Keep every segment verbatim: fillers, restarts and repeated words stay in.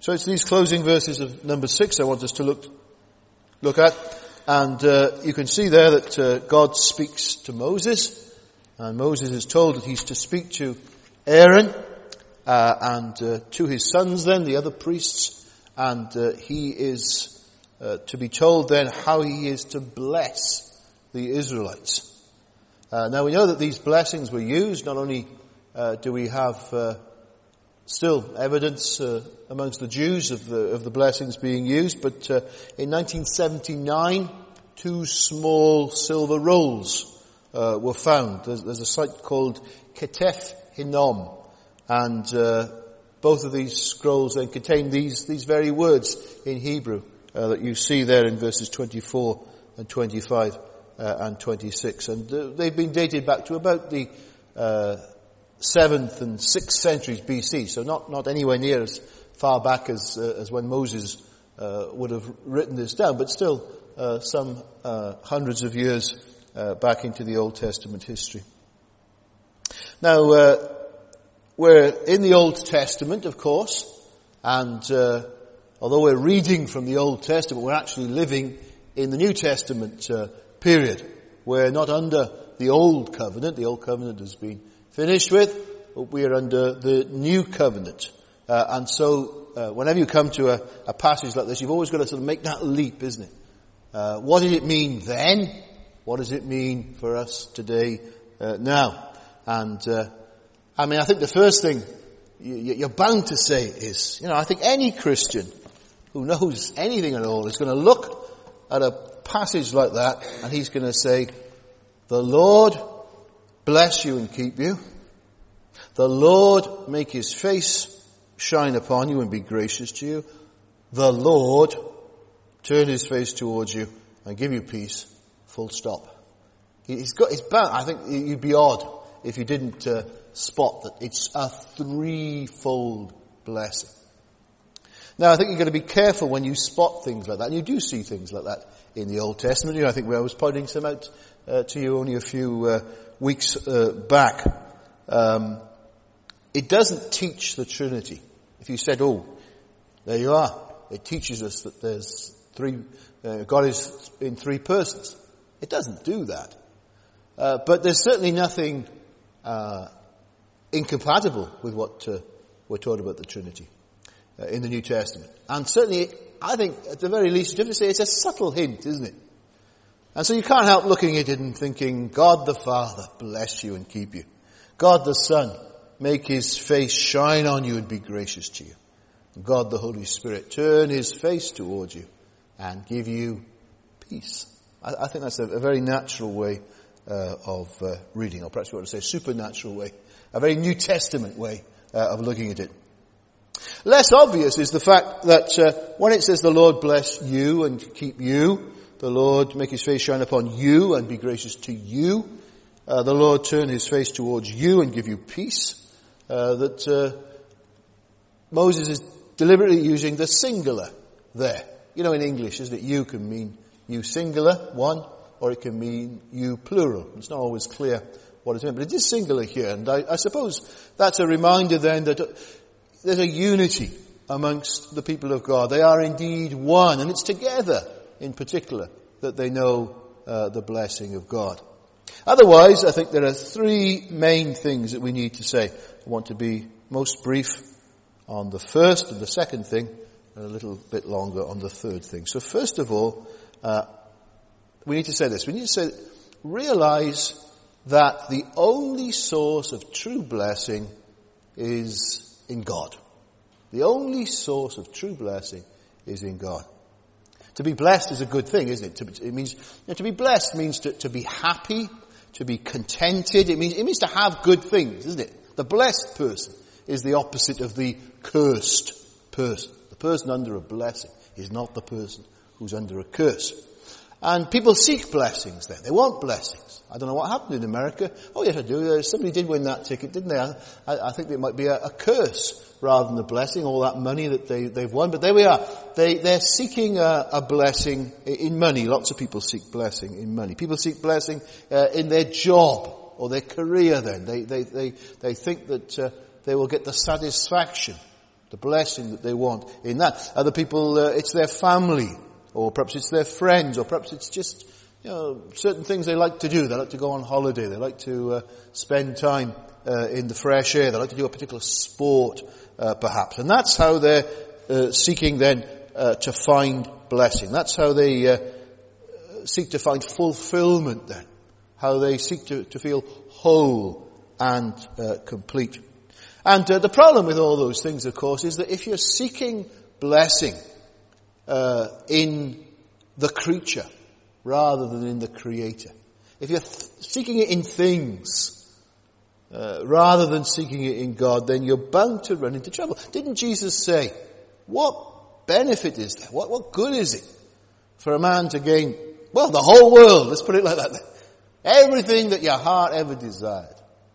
So it's these closing verses of number six I want us to look look at. And uh, you can see there that uh, God speaks to Moses. And Moses is told that he's to speak to Aaron uh, and uh, to his sons then, the other priests. And uh, he is uh, to be told then how he is to bless the Israelites. Uh, now we know that these blessings were used. Not only uh, do we have uh, still evidence uh, amongst the Jews of the of the blessings being used, but uh, in nineteen seventy-nine, two small silver rolls uh, were found. There's, there's a site called Ketef Hinnom, and uh, both of these scrolls then contain these these very words in Hebrew uh, that you see there in verses twenty-four and twenty-five. Uh, and twenty-six, and uh, they've been dated back to about the uh, seventh and sixth centuries B C, so not not anywhere near as far back as uh, as when Moses uh, would have written this down, but still uh, some uh, hundreds of years uh, back into the Old Testament history. Now uh, we're in the Old Testament, of course, and uh, although we're reading from the Old Testament, we're actually living in the New Testament uh, period. We're not under the Old Covenant. The Old Covenant has been finished with, but we are under the New Covenant. Uh, and so, uh, whenever you come to a, a passage like this, you've always got to sort of make that leap, isn't it? Uh, what did it mean then? What does it mean for us today, uh, now? And, uh, I mean, I think the first thing you, you're bound to say is, you know, I think any Christian who knows anything at all is going to look at a passage like that, and he's going to say, the Lord bless you and keep you. The Lord make his face shine upon you and be gracious to you. The Lord turn his face towards you and give you peace. Full stop. He's got, it's bound, I think you'd be odd if you didn't uh, spot that it's a threefold blessing. Now, I think you've got to be careful when you spot things like that, and you do see things like that in the Old Testament. You know, I think I was pointing some out uh, to you only a few uh, weeks uh, back. Um, it doesn't teach the Trinity. If you said, oh, there you are, it teaches us that there's three, uh, God is in three persons. It doesn't do that. Uh, but there's certainly nothing uh, incompatible with what uh, we're taught about the Trinity uh, in the New Testament. And certainly, I think, at the very least, you have to say it's a subtle hint, isn't it? And so you can't help looking at it and thinking, God the Father bless you and keep you. God the Son make his face shine on you and be gracious to you. And God the Holy Spirit turn his face towards you and give you peace. I, I think that's a, a very natural way uh, of uh, reading, or perhaps we ought to say supernatural way, a very New Testament way uh, of looking at it. Less obvious is the fact that uh, when it says the Lord bless you and keep you, the Lord make his face shine upon you and be gracious to you, uh, the Lord turn his face towards you and give you peace, uh, that uh, Moses is deliberately using the singular there. You know, in English, isn't it? You can mean you singular, one, or it can mean you plural. It's not always clear what it means, but it is singular here. And I, I suppose that's a reminder then that there's a unity amongst the people of God. They are indeed one, and it's together in particular that they know uh, the blessing of God. Otherwise, I think there are three main things that we need to say. I want to be most brief on the first and the second thing, and a little bit longer on the third thing. So first of all, uh, we need to say this. We need to say, realize that the only source of true blessing is in God. The only source of true blessing is in God. To be blessed is a good thing, isn't it? To, it means, you know, to be blessed means to, to be happy, to be contented. It means, it means to have good things, isn't it? The blessed person is the opposite of the cursed person. The person under a blessing is not the person who's under a curse. And people seek blessings then. They want blessings. I don't know what happened in America. Oh yes, I do. Somebody did win that ticket, didn't they? I, I think it might be a, a curse rather than a blessing, all that money that they, they've won. But there we are. They, they're seeking a, a blessing in money. Lots of people seek blessing in money. People seek blessing uh, in their job or their career then. They, they, they, they think that uh, they will get the satisfaction the blessing that they want in that. Other people, uh, it's their family, or perhaps it's their friends, or perhaps it's just, you know, certain things they like to do. They like to go on holiday. They like to uh, spend time uh, in the fresh air. They like to do a particular sport, uh, perhaps. And that's how they're uh, seeking then uh, to find blessing. That's how they uh, seek to find fulfillment then. How they seek to, to feel whole and uh, complete. And uh, the problem with all those things, of course, is that if you're seeking blessing uh, in the creature rather than in the Creator, if you're th- seeking it in things uh, rather than seeking it in God, then you're bound to run into trouble. Didn't Jesus say, what benefit is there? What, what good is it for a man to gain, well, the whole world, let's put it like that, everything that your heart ever desired,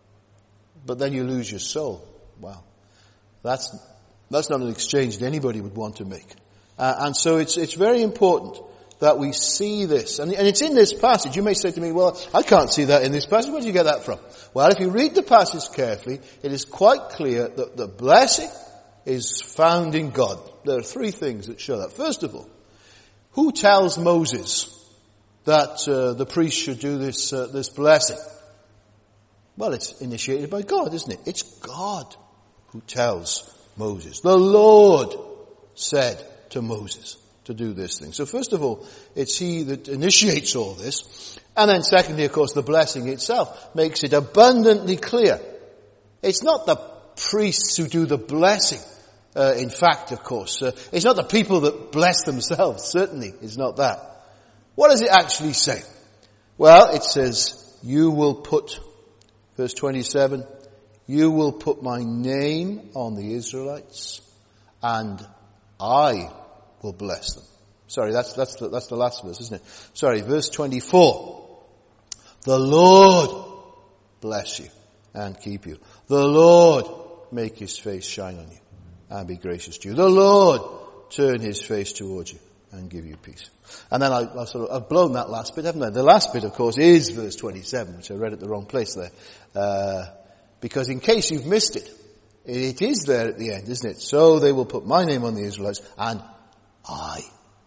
but then you lose your soul? Wow. That's, that's not an exchange that anybody would want to make. Uh, and so it's, it's very important that we see this. And, and it's in this passage. You may say to me, well, I can't see that in this passage. Where did you get that from? Well, if you read the passage carefully, it is quite clear that the blessing is found in God. There are three things that show that. First of all, who tells Moses that uh, the priest should do this, uh, this blessing? Well, it's initiated by God, isn't it? It's God who tells Moses. The Lord said to Moses to do this thing. So first of all, it's he that initiates all this. And then secondly, of course, the blessing itself makes it abundantly clear. It's not the priests who do the blessing. Uh, in fact, of course, uh, it's not the people that bless themselves. Certainly, it's not that. What does it actually say? Well, it says, you will put, verse twenty-seven, you will put my name on the Israelites, and I will bless them. Sorry, that's, that's the, that's the last verse, isn't it? Sorry, verse twenty-four. The Lord bless you and keep you. The Lord make his face shine on you and be gracious to you. The Lord turn his face towards you and give you peace. And then I, I sort of, I've blown that last bit, haven't I? The last bit, of course, is verse twenty-seven, which I read at the wrong place there. Uh, because in case you've missed it, it is there at the end, isn't it? So they will put my name on the Israelites, and I,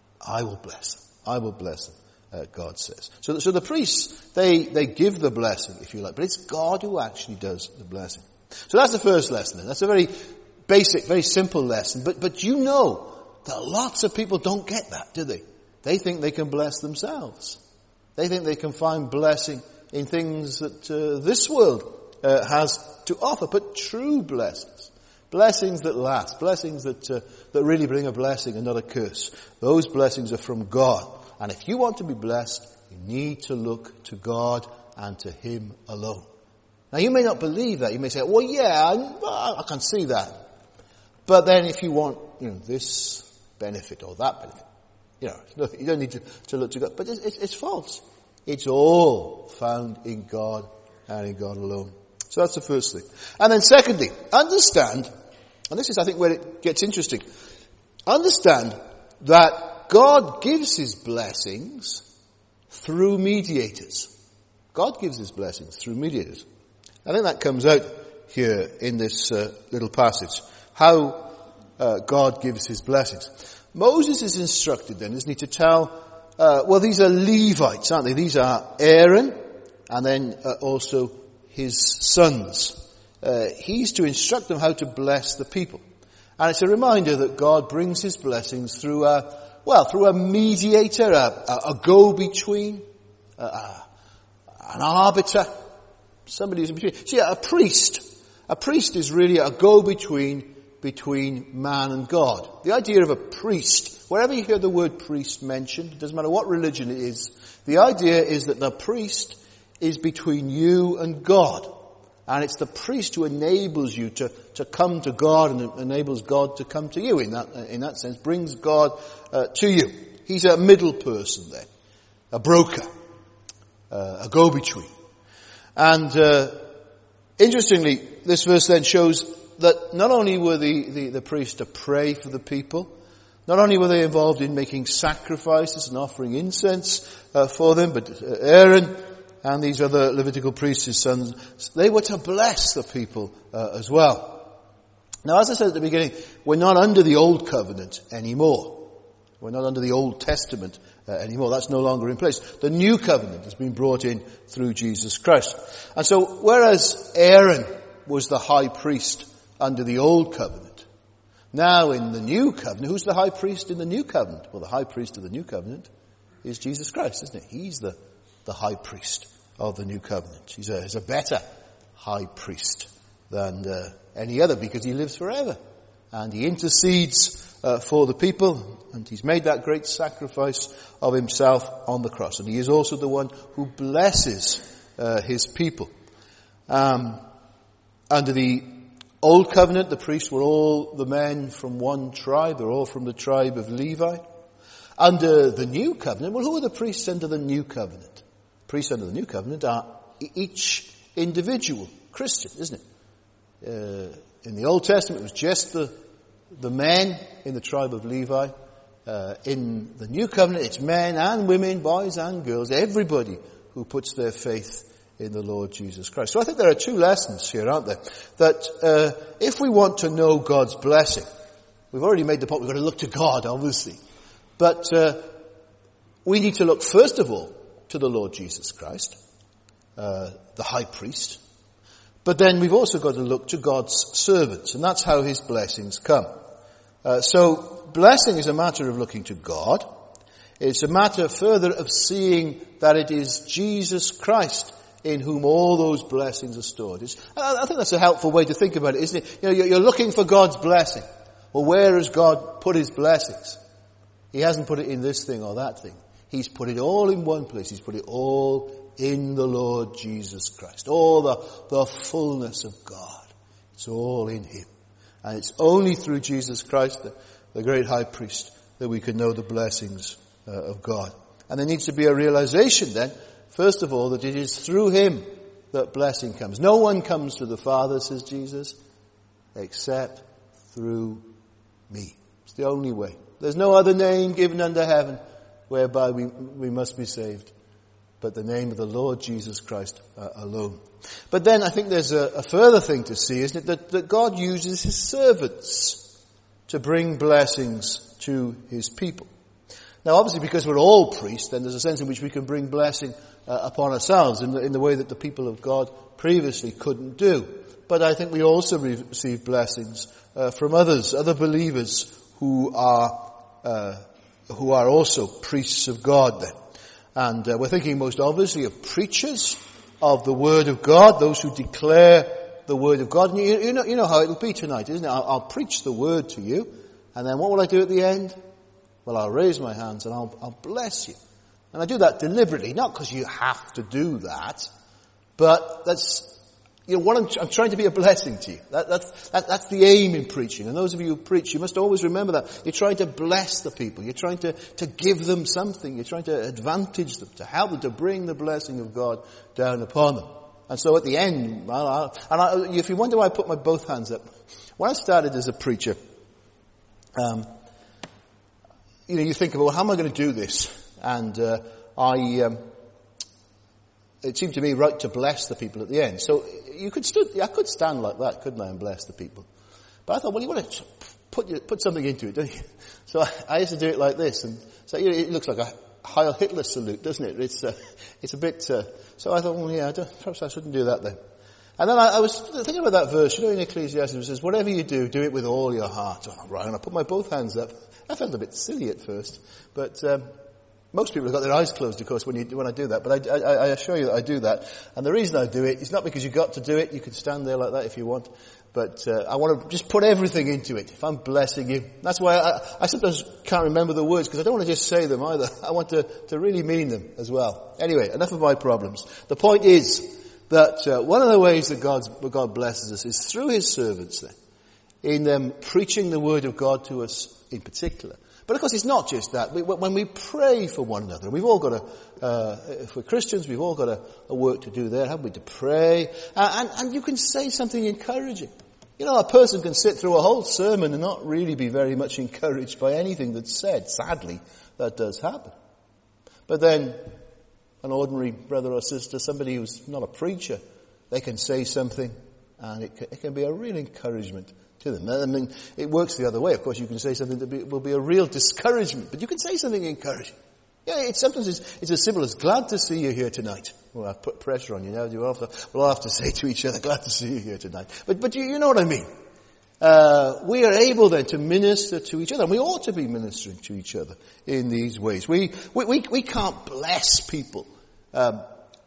I will bless them. I will bless them, uh, God says. So, so the priests, they, they give the blessing, if you like, but it's God who actually does the blessing. So that's the first lesson. That's a very basic, very simple lesson. But, but you know that lots of people don't get that, do they? They think they can bless themselves. They think they can find blessing in things that uh, this world uh, has to offer. But true blessings, blessings that last, blessings that uh, that really bring a blessing and not a curse, those blessings are from God. And if you want to be blessed, you need to look to God and to Him alone. Now you may not believe that. You may say, well, yeah, I, I can see that. But then if you want, you know, this benefit or that benefit, you know, you don't need to, to look to God. But it's, it's, it's false. It's all found in God and in God alone. So that's the first thing. And then secondly, understand, and this is I think where it gets interesting, understand that God gives His blessings through mediators. God gives His blessings through mediators. I think that comes out here in this uh, little passage. How uh, God gives His blessings. Moses is instructed then, isn't he, to tell, uh, well, these are Levites, aren't they? These are Aaron, and then uh, also his sons. Uh, he's to instruct them how to bless the people. And it's a reminder that God brings His blessings through a, well, through a mediator, a, a, a go-between, a, a, an arbiter, somebody who's in between. See, a priest, a priest is really a go-between between man and God. The idea of a priest, wherever you hear the word priest mentioned, it doesn't matter what religion it is, the idea is that the priest is between you and God. And it's the priest who enables you to, to come to God and enables God to come to you in that, in that sense, brings God uh, to you. He's a middle person then, a broker, uh, a go-between. And uh, interestingly, this verse then shows that not only were the, the, the priests to pray for the people, not only were they involved in making sacrifices and offering incense uh, for them, but Aaron and these other Levitical priests, his sons, they were to bless the people uh, as well. Now, as I said at the beginning, we're not under the old covenant anymore. We're not under the Old Testament uh, anymore. That's no longer in place. The new covenant has been brought in through Jesus Christ. And so, whereas Aaron was the high priest under the old covenant, now in the new covenant, who's the high priest in the new covenant? Well, the high priest of the new covenant is Jesus Christ, isn't it? He's the, the high priest of the new covenant. He's a, he's a better high priest than uh, any other, because he lives forever. And he intercedes uh, for the people, and he's made that great sacrifice of himself on the cross. And he is also the one who blesses uh, his people. Um, under the Old Covenant, the priests were all the men from one tribe. They're all from the tribe of Levi. Under the New Covenant, well, who are the priests under the New Covenant? Priests under the New Covenant are each individual Christian, isn't it? Uh, in the Old Testament, it was just the the men in the tribe of Levi. Uh, in the New Covenant, it's men and women, boys and girls, everybody who puts their faith in the Lord Jesus Christ. So I think there are two lessons here, aren't there? That uh, if we want to know God's blessing, we've already made the point, we've got to look to God, obviously. But uh, we need to look, first of all, to the Lord Jesus Christ, uh, the high priest. But then we've also got to look to God's servants, and that's how his blessings come. Uh, so blessing is a matter of looking to God. It's a matter further of seeing that it is Jesus Christ in whom all those blessings are stored. It's, I think that's a helpful way to think about it, isn't it? You know, you're looking for God's blessing. Well, where has God put his blessings? He hasn't put it in this thing or that thing. He's put it all in one place. He's put it all in the Lord Jesus Christ. All the, the fullness of God. It's all in him. And it's only through Jesus Christ, the, the great high priest, that we can know the blessings uh, of God. And there needs to be a realization then, first of all, that it is through him that blessing comes. No one comes to the Father, says Jesus, except through me. It's the only way. There's no other name given under heaven whereby we, we must be saved, but the name of the Lord Jesus Christ uh, alone. But then I think there's a, a further thing to see, isn't it? That, that God uses his servants to bring blessings to his people. Now obviously because we're all priests, then there's a sense in which we can bring blessing uh, upon ourselves in the, in the way that the people of God previously couldn't do. But I think we also receive blessings uh, from others, other believers who are uh, who are also priests of God then. And uh, we're thinking most obviously of preachers of the Word of God, those who declare the Word of God. And you, you know, you know how it'll be tonight, isn't it? I'll, I'll preach the Word to you, and then what will I do at the end? Well, I'll raise my hands and I'll, I'll bless you. And I do that deliberately, not because you have to do that, but that's, you know, what I'm, I'm trying to be a blessing to you. That, that's, that, that's the aim in preaching. And those of you who preach, you must always remember that. You're trying to bless the people. You're trying to, to give them something. You're trying to advantage them, to help them, to bring the blessing of God down upon them. And so at the end, well, I, and I, if you wonder why I put my both hands up, when I started as a preacher, um, you know, you think about, well, how am I going to do this? And uh, I, um, it seemed to me right to bless the people at the end. So you could still, I could stand like that, couldn't I, and bless the people. But I thought, well, you want to put put something into it, don't you? So I, I used to do it like this, and so you know, it looks like a Heil Hitler salute, doesn't it? It's uh, it's a bit. Uh, so I thought, well, yeah, I don't, perhaps I shouldn't do that then. And then I, I was thinking about that verse, you know, in Ecclesiastes, it says, "Whatever you do, do it with all your heart." Oh, right, and I put my both hands up. I felt a bit silly at first, but. Um, Most people have got their eyes closed, of course, when you when I do that. But I, I, I assure you that I do that. And the reason I do it is not because you've got to do it. You can stand there like that if you want. But uh, I want to just put everything into it. If I'm blessing you, that's why I, I sometimes can't remember the words because I don't want to just say them either. I want to, to really mean them as well. Anyway, enough of my problems. The point is that uh, one of the ways that God's, God blesses us is through his servants then, in them preaching the word of God to us in particular. But of course it's not just that. We, when we pray for one another, we've all got a, uh, if we're Christians, we've all got a, a work to do there, haven't we, to pray. Uh, and, and you can say something encouraging. You know, a person can sit through a whole sermon and not really be very much encouraged by anything that's said. Sadly, that does happen. But then, an ordinary brother or sister, somebody who's not a preacher, they can say something and it can, it can be a real encouragement to them. I mean, it works the other way. Of course, you can say something that be, will be a real discouragement, but you can say something encouraging. Yeah, it's, sometimes it's, it's as simple as, glad to see you here tonight. Well, I've put pressure on you now. We'll have to, we'll have to say to each other, glad to see you here tonight. But, but you, you know what I mean. Uh, we are able then to minister to each other, and we ought to be ministering to each other in these ways. We, we, we, we can't bless people. Um,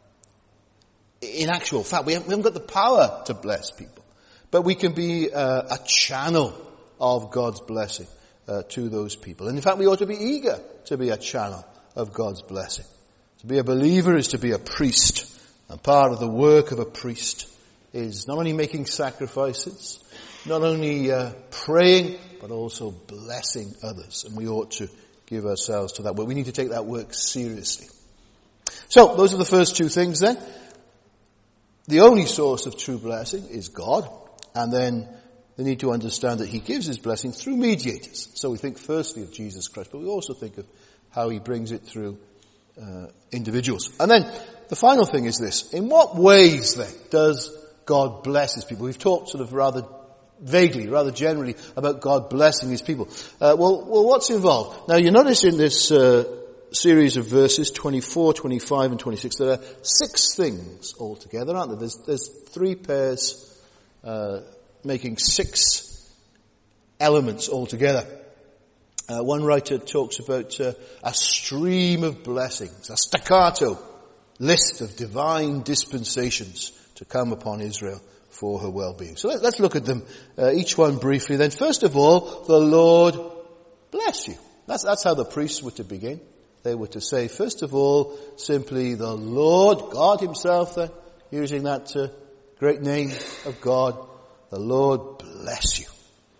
in actual fact, we haven't, we haven't got the power to bless people. But we can be uh, a channel of God's blessing uh, to those people. And in fact, we ought to be eager to be a channel of God's blessing. To be a believer is to be a priest. And part of the work of a priest is not only making sacrifices, not only uh, praying, but also blessing others. And we ought to give ourselves to that work. We need to take that work seriously. So, those are the first two things then. The only source of true blessing is God. And then they need to understand that he gives his blessing through mediators. So we think firstly of Jesus Christ, but we also think of how he brings it through uh, individuals. And then the final thing is this. In what ways then does God bless his people? We've talked sort of rather vaguely, rather generally about God blessing his people. Uh, well, well, what's involved? Now you notice in this uh, series of verses, twenty-four, twenty-five and twenty-six, there are six things altogether, aren't there? There's, there's three pairs uh, making six elements altogether. Uh, one writer talks about uh, a stream of blessings, a staccato list of divine dispensations to come upon Israel for her well-being. So let, let's look at them, uh, each one briefly. Then first of all, the Lord bless you. That's, that's how the priests were to begin. They were to say, first of all, simply the Lord, God himself, then, using that uh, great name of God, the Lord bless you.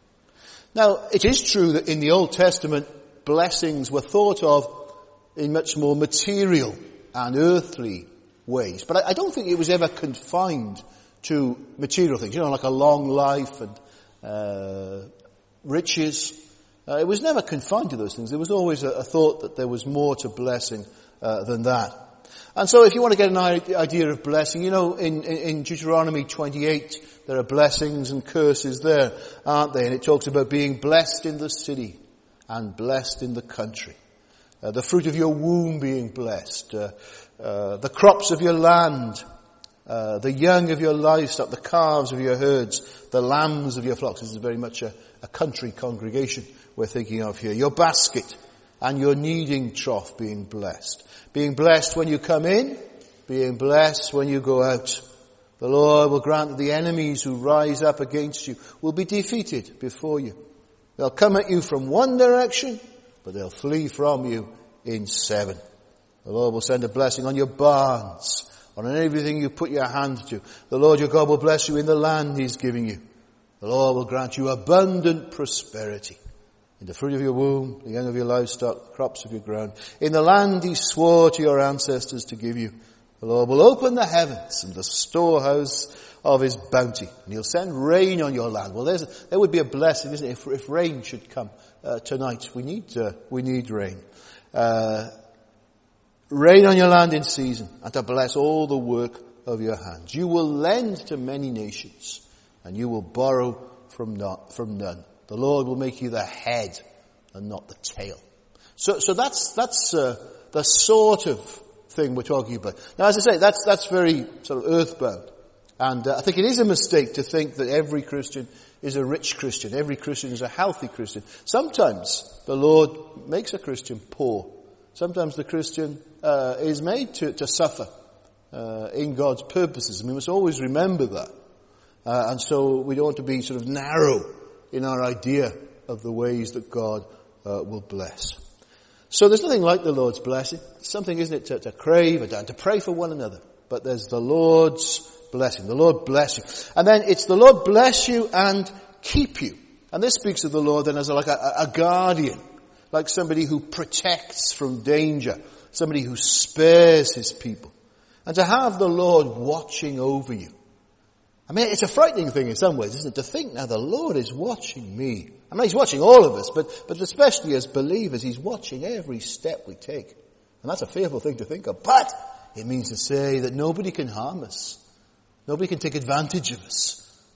Now, it is true that in the Old Testament, blessings were thought of in much more material and earthly ways. But I, I don't think it was ever confined to material things, you know, like a long life and uh, riches. Uh, it was never confined to those things. There was always a, a thought that there was more to blessing uh, than that. And so if you want to get an idea of blessing, you know, in, in, in Deuteronomy twenty-eight, there are blessings and curses there, aren't they? And it talks about being blessed in the city and blessed in the country. Uh, the fruit of your womb being blessed. Uh, uh, the crops of your land. Uh, the young of your livestock. The calves of your herds. The lambs of your flocks. This is very much a, a country congregation we're thinking of here. Your basket and your kneading trough being blessed. Being blessed when you come in. Being blessed when you go out. The Lord will grant that the enemies who rise up against you will be defeated before you. They'll come at you from one direction, but they'll flee from you in seven. The Lord will send a blessing on your barns, on everything you put your hand to. The Lord your God will bless you in the land he's giving you. The Lord will grant you abundant prosperity in the fruit of your womb, the young of your livestock, the crops of your ground. In the land he swore to your ancestors to give you. The Lord will open the heavens and the storehouse of his bounty, and he'll send rain on your land. Well, there's a, there would be a blessing, isn't it, if, if rain should come uh, tonight. We need uh, we need rain. Uh, rain on your land in season, and to bless all the work of your hands. You will lend to many nations, and you will borrow from not, from none. The Lord will make you the head and not the tail. So, so that's that's uh, the sort of thing we're talking about. Now, as I say, that's that's very sort of earthbound. And uh, I think it is a mistake to think that every Christian is a rich Christian. Every Christian is a healthy Christian. Sometimes the Lord makes a Christian poor. Sometimes the Christian uh, is made to, to suffer uh, in God's purposes. And we must always remember that. Uh, and so we don't want to be sort of narrow in our idea of the ways that God uh, will bless. So there's nothing like the Lord's blessing. It's something, isn't it, to, to crave and to pray for one another. But there's the Lord's blessing. The Lord bless you. And then it's the Lord bless you and keep you. And this speaks of the Lord then as like a, a guardian. Like somebody who protects from danger. Somebody who spares his people. And to have the Lord watching over you. I mean, it's a frightening thing in some ways, isn't it? To think now the Lord is watching me. I mean, he's watching all of us, but, but especially as believers, he's watching every step we take. And that's a fearful thing to think of. But it means to say that nobody can harm us. Nobody can take advantage of us.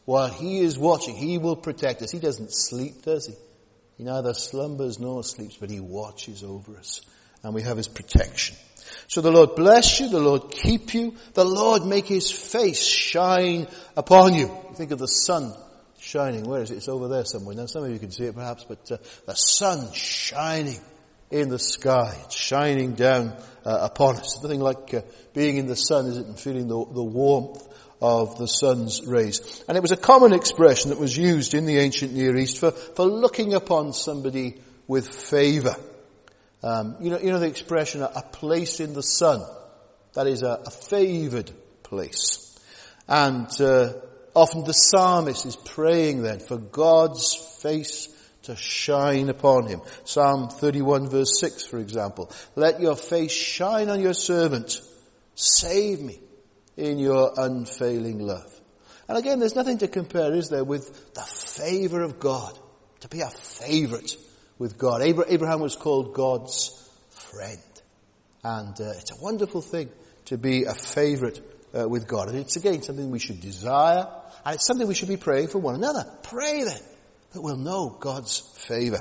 while he is watching, he will protect us. He doesn't sleep, does he? He neither slumbers nor sleeps, but he watches over us. And we have his protection. So the Lord bless you, the Lord keep you, the Lord make his face shine upon you. You think of the sun shining. Where is it? It's over there somewhere. Now some of you can see it perhaps, but uh, the sun shining in the sky. It's shining down uh, upon us. Nothing like uh, being in the sun, is it, and feeling the, the warmth of the sun's rays. And it was a common expression that was used in the ancient Near East for, for looking upon somebody with favour. Um, you know, you know the expression, a, a place in the sun. That is a, a favoured place. And uh, often the psalmist is praying then for God's face to shine upon him. Psalm thirty-one verse six, for example. Let your face shine on your servant. Save me in your unfailing love. And again, there's nothing to compare, is there, with the favour of God. To be a favourite with God. Abraham was called God's friend. And uh, it's a wonderful thing to be a favourite uh, with God. And it's again something we should desire. And it's something we should be praying for one another. Pray then that we'll know God's favour.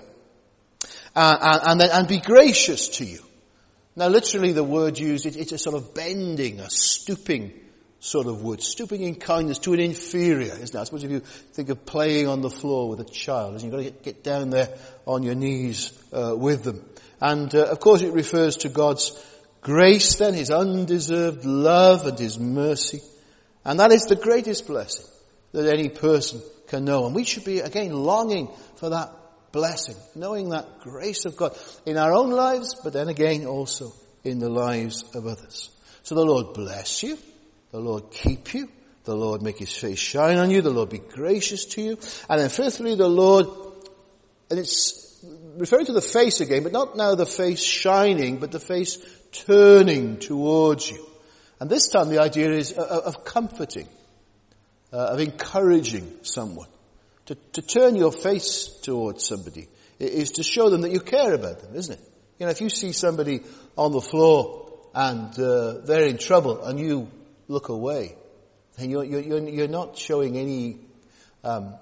Uh, and, and then, and be gracious to you. Now literally the word used, it, it's a sort of bending, a stooping sort of word. Stooping in kindness to an inferior, isn't it? I suppose if you think of playing on the floor with a child, you've got to get, get down there on your knees uh, with them. And uh, of course it refers to God's grace then, his undeserved love and his mercy. And that is the greatest blessing that any person can know. And we should be, again, longing for that blessing, knowing that grace of God in our own lives, but then again also in the lives of others. So the Lord bless you, the Lord keep you, the Lord make his face shine on you, the Lord be gracious to you, and then fifthly the Lord, and it's referring to the face again, but not now the face shining, but the face turning towards you. And this time the idea is of comforting, uh, of encouraging someone. To, to turn your face towards somebody is to show them that you care about them, isn't it? You know, if you see somebody on the floor and uh, they're in trouble and you look away, then you're, you're, you're not showing any um,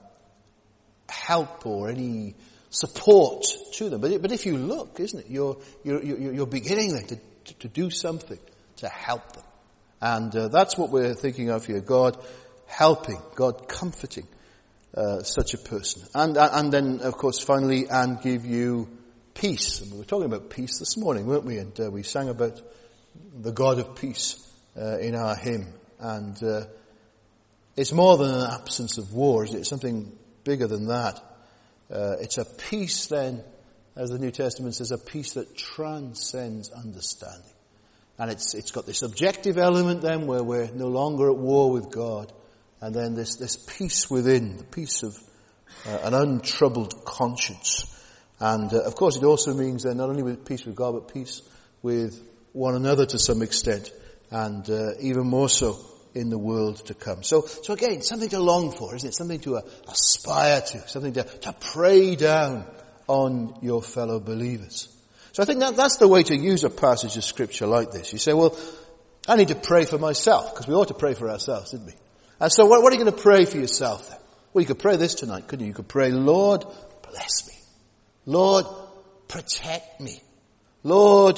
help or any support to them. But, but if you look, isn't it, you're, you're, you're, you're beginning then to, to, to do something to help them. And uh, that's what we're thinking of here. God helping, God comforting Uh, such a person. And, and then, of course, finally, and give you peace. And we were talking about peace this morning, weren't we? And uh, we sang about the God of peace uh, in our hymn. And uh, it's more than an absence of war, is it? It's something bigger than that. Uh, it's a peace then, as the New Testament says, a peace that transcends understanding. And it's it's got this objective element then where we're no longer at war with God. And then this, this peace within, the peace of uh, an untroubled conscience. And uh, of course it also means then not only with peace with God, but peace with one another to some extent. And uh, even more so in the world to come. So, so again, something to long for, isn't it? Something to uh, aspire to, something to, to pray down on your fellow believers. So I think that, that's the way to use a passage of scripture like this. You say, well, I need to pray for myself, because we ought to pray for ourselves, didn't we? And so what, what are you going to pray for yourself then? Well, you could pray this tonight, couldn't you? You could pray, Lord, bless me. Lord, protect me. Lord,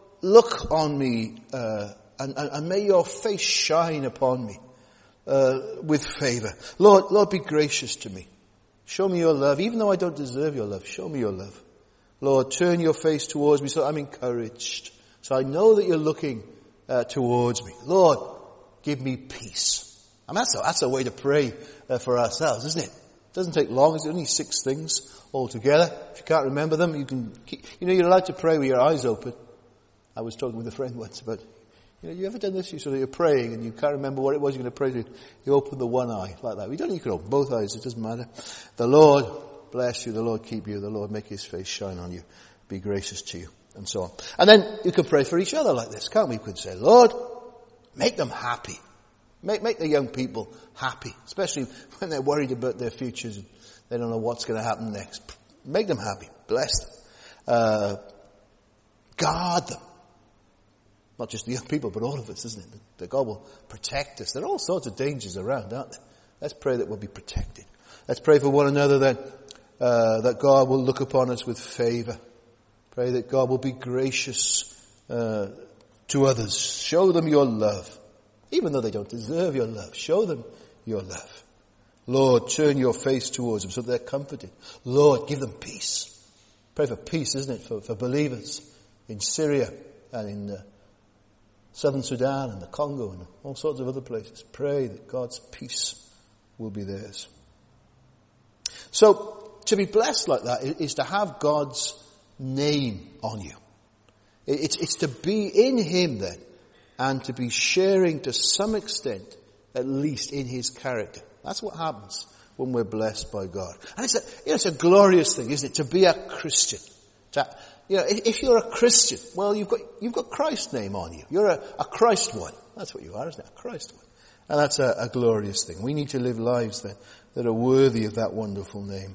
look on me, uh, and, and, and may your face shine upon me, uh, with favor. Lord, Lord, be gracious to me. Show me your love. Even though I don't deserve your love, show me your love. Lord, turn your face towards me so I'm encouraged. So I know that you're looking uh, towards me. Lord, give me peace. I mean, that's a, that's a way to pray uh, for ourselves, isn't it? It doesn't take long. It's only six things altogether. If you can't remember them, you can keep, you know, you're allowed to pray with your eyes open. I was talking with a friend once about, you know, you ever done this? You sort of, you're praying and you can't remember what it was you're going to pray to. You open the one eye like that. You don't need to open both eyes. It doesn't matter. The Lord bless you. The Lord keep you. The Lord make his face shine on you. Be gracious to you. And so on. And then you can pray for each other like this, can't we? You could say, Lord, make them happy. Make, make the young people happy, especially when they're worried about their futures and they don't know what's going to happen next. Make them happy. Bless them. Uh, guard them. Not just the young people, but all of us, isn't it? That God will protect us. There are all sorts of dangers around, aren't there? Let's pray that we'll be protected. Let's pray for one another then, uh, that God will look upon us with favour. Pray that God will be gracious uh, to others. Show them your love. Even though they don't deserve your love, show them your love. Lord, turn your face towards them so that they're comforted. Lord, give them peace. Pray for peace, isn't it, for, for believers in Syria and in uh, southern Sudan and the Congo and all sorts of other places. Pray that God's peace will be theirs. So, to be blessed like that is to have God's name on you. It's, it's to be in Him then, and to be sharing to some extent, at least, in His character. That's what happens when we're blessed by God. And it's a, you know, it's a glorious thing, isn't it, to be a Christian. To, you know, if you're a Christian, well, you've got, you've got Christ's name on you. You're a, a Christ one. That's what you are, isn't it? A Christ one. And that's a, a glorious thing. We need to live lives then that are worthy of that wonderful name.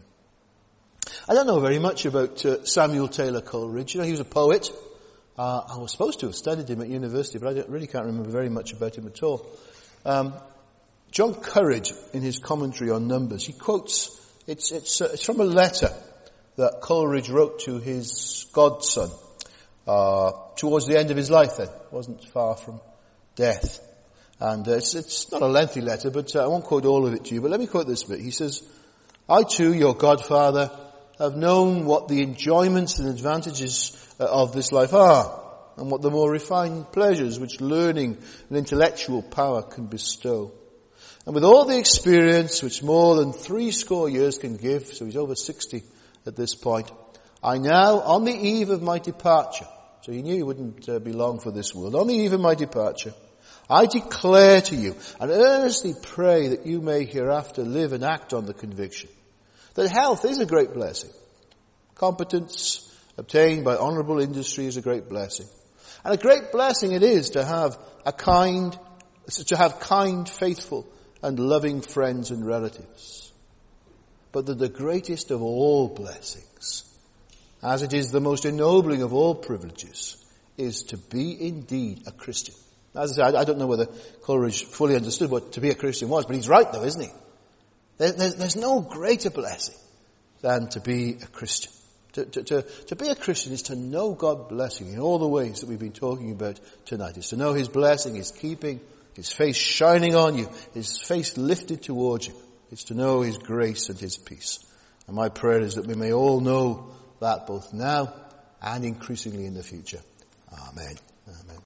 I don't know very much about uh, Samuel Taylor Coleridge. You know, he was a poet. Uh, I was supposed to have studied him at university, but I don't, really can't remember very much about him at all. Um, John Courage, in his commentary on Numbers, he quotes, it's, it's, uh, it's from a letter that Coleridge wrote to his godson, uh, towards the end of his life then. It wasn't far from death. And uh, it's, it's not a lengthy letter, but uh, I won't quote all of it to you, but let me quote this bit. He says, I too, your godfather, have known what the enjoyments and advantages uh, of this life are, and what the more refined pleasures which learning and intellectual power can bestow. And with all the experience which more than three score years can give, so he's over sixty at this point, I now, on the eve of my departure, so he knew he wouldn't uh, be long for this world, on the eve of my departure, I declare to you and earnestly pray that you may hereafter live and act on the conviction that health is a great blessing. Competence obtained by honourable industry is a great blessing. And a great blessing it is to have a kind, to have kind, faithful and loving friends and relatives. But that the greatest of all blessings, as it is the most ennobling of all privileges, is to be indeed a Christian. As I said, I don't know whether Coleridge fully understood what to be a Christian was, but he's right though, isn't he? There's, there's no greater blessing than to be a Christian. To, to, to, to be a Christian is to know God blessing in all the ways that we've been talking about tonight. It's to know His blessing, His keeping, His face shining on you, His face lifted towards you. It's to know His grace and His peace. And my prayer is that we may all know that both now and increasingly in the future. Amen. Amen.